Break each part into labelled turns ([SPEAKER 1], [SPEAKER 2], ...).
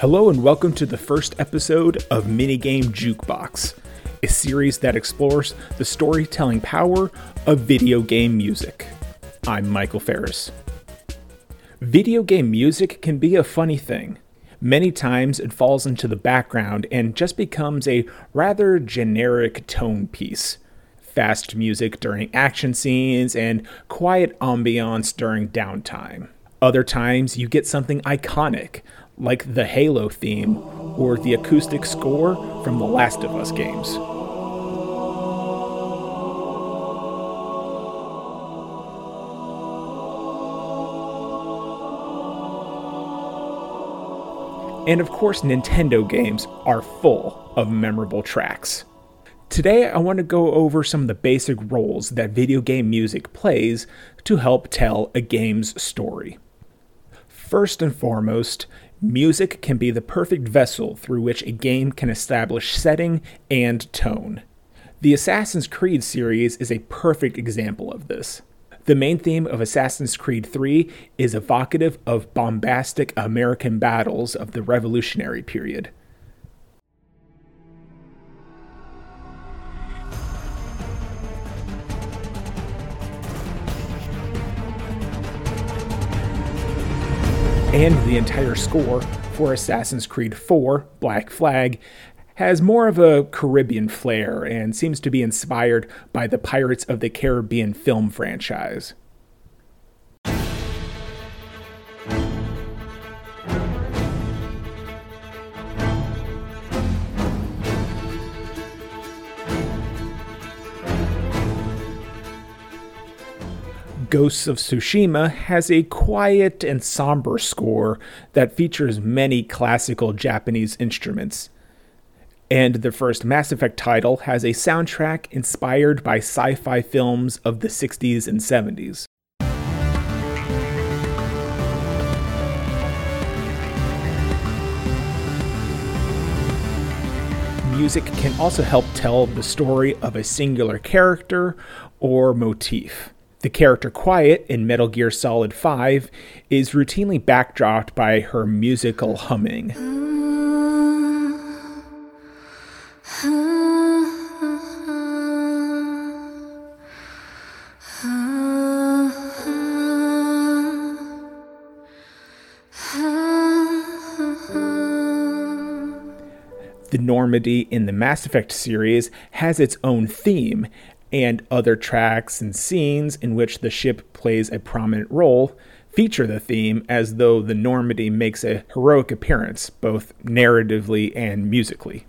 [SPEAKER 1] Hello and welcome to the first episode of Minigame Jukebox, a series that explores the storytelling power of video game music. I'm Michael Ferris. Video game music can be a funny thing. Many times it falls into the background and just becomes a rather generic tone piece. Fast music during action scenes and quiet ambiance during downtime. Other times you get something iconic, like the Halo theme or the acoustic score from the Last of Us games. And of course, Nintendo games are full of memorable tracks. Today, I want to go over some of the basic roles that video game music plays to help tell a game's story. First and foremost, music can be the perfect vessel through which a game can establish setting and tone. The Assassin's Creed series is a perfect example of this. The main theme of Assassin's Creed 3 is evocative of bombastic American battles of the Revolutionary period. And the entire score for Assassin's Creed 4, Black Flag, has more of a Caribbean flair and seems to be inspired by the Pirates of the Caribbean film franchise. Ghosts of Tsushima has a quiet and somber score that features many classical Japanese instruments. And the first Mass Effect title has a soundtrack inspired by sci-fi films of the 60s and 70s. Music can also help tell the story of a singular character or motif. The character Quiet in Metal Gear Solid 5 is routinely backdropped by her musical humming. The Normandy in the Mass Effect series has its own theme, and other tracks and scenes in which the ship plays a prominent role feature the theme as though the Normandy makes a heroic appearance, both narratively and musically.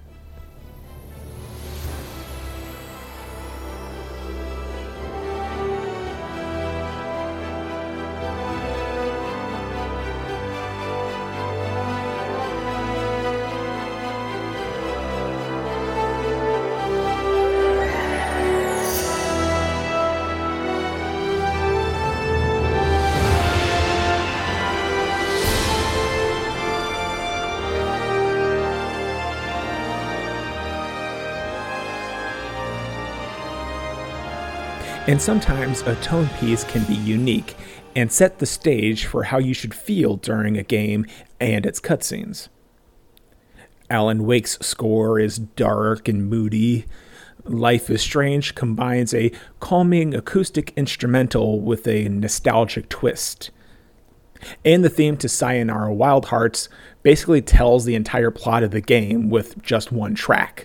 [SPEAKER 1] And sometimes a tone piece can be unique and set the stage for how you should feel during a game and its cutscenes. Alan Wake's score is dark and moody. Life is Strange combines a calming acoustic instrumental with a nostalgic twist. And the theme to Sayonara Wild Hearts basically tells the entire plot of the game with just one track.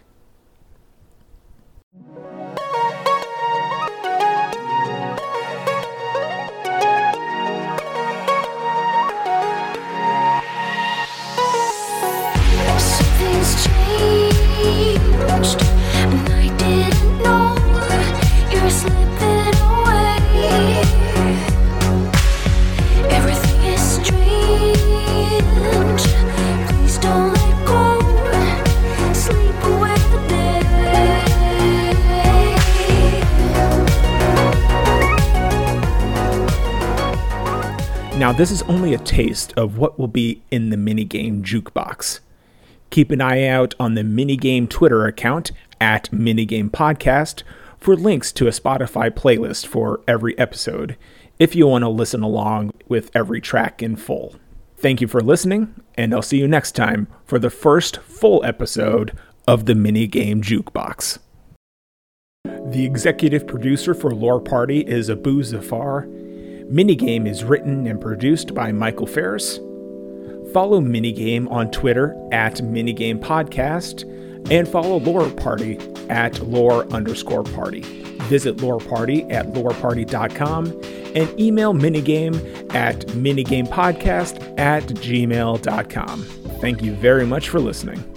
[SPEAKER 1] Now, this is only a taste of what will be in the Minigame Jukebox. Keep an eye out on the Minigame Twitter account at Minigame Podcast for links to a Spotify playlist for every episode, if you want to listen along with every track in full. Thank you for listening, and I'll see you next time for the first full episode of the Minigame Jukebox. The executive producer for Lore Party is Abu Zafar. Minigame is written and produced by Michael Ferris. Follow Minigame on Twitter at Minigame Podcast, and follow Lore Party at lore_party. Visit Lore Party at loreparty.com and email Minigame at minigamepodcast@gmail.com. Thank you very much for listening.